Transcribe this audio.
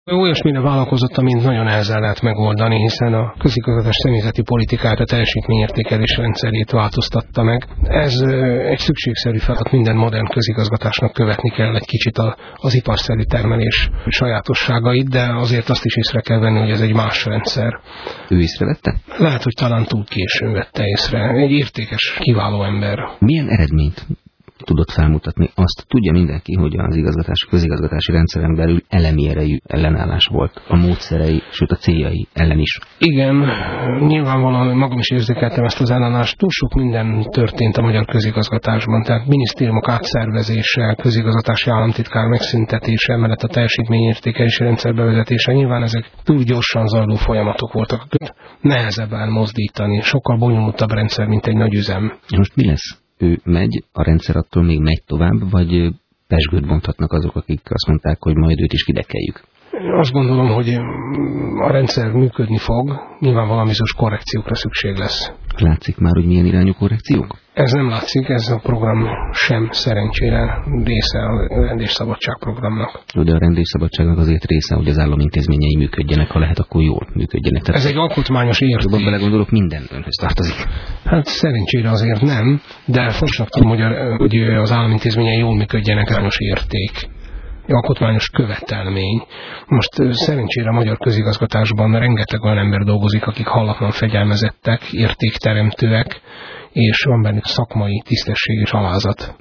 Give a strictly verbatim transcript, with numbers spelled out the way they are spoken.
Olyasmire vállalkozott, amint nagyon nehezen lehet megoldani, hiszen a közigazgatás személyzeti politikát, a teljesítményértékelés rendszerét változtatta meg. Ez egy szükségszerű feladat, minden modern közigazgatásnak követni kell egy kicsit az iparszerű termelés sajátosságait, de azért azt is észre kell venni, hogy ez egy más rendszer. Ő észrevette? Lehet, hogy talán túl későn vette észre. Egy értékes, kiváló ember. Milyen eredményt tudott felmutatni? Azt tudja mindenki, hogy az igazgatás, közigazgatási rendszeren belül elemi erejű ellenállás volt. A módszerei, sőt a céljai ellen is. Igen, nyilvánvalóan magam is érzékeltem ezt az ellenállást. Túl sok minden történt a magyar közigazgatásban. Tehát minisztériumok átszervezése, közigazgatási államtitkár megszüntetése, mellett a teljesítményértékelési rendszer bevezetése. Nyilván ezek túl gyorsan zajló folyamatok voltak. Nehezebb elmozdítani. Sokkal bonyolultabb rendszer, mint egy nagy üzem. Most mi lesz? Ő megy, a rendszer attól még megy tovább, vagy pezsgőt bonthatnak azok, akik azt mondták, hogy majd őt is kidekeljük? Azt gondolom, hogy a rendszer működni fog, nyilván valamizos korrekciókra szükség lesz. Látszik már, hogy milyen irányú korrekciók? Ez nem látszik, ez a program sem szerencsére része a rendésszabadság programnak. De a rendésszabadságnak azért része, hogy az államintézményei működjenek, ha lehet, akkor jól működjenek. Tehát ez egy alkotmányos érték. Jobban belegondolok, minden önhöz tartozik. Hát szerencsére azért nem, de fontosnak tudom, hogy, a, hogy az államintézményei jól működjenek, ez érték. Alkotmányos követelmény. Most szerencsére a magyar közigazgatásban rengeteg olyan ember dolgozik, akik hallatlan fegyelmezettek, értékteremtőek, és van bennük szakmai tisztesség és alázat.